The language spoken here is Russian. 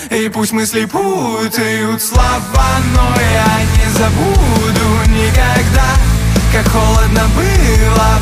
И пусть мысли путают слова, но я не забуду никогда, как холодно было